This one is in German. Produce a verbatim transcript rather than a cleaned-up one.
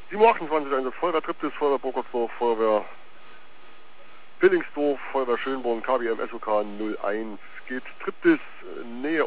sieben Uhr achtundzwanzig, Einsatz Feuerwehr Triptis, Feuerwehr Burgersdorf, Feuerwehr Pillingsdorf, Feuerwehr Schönborn, K B M S O K null eins. Geht Triptis, Nähe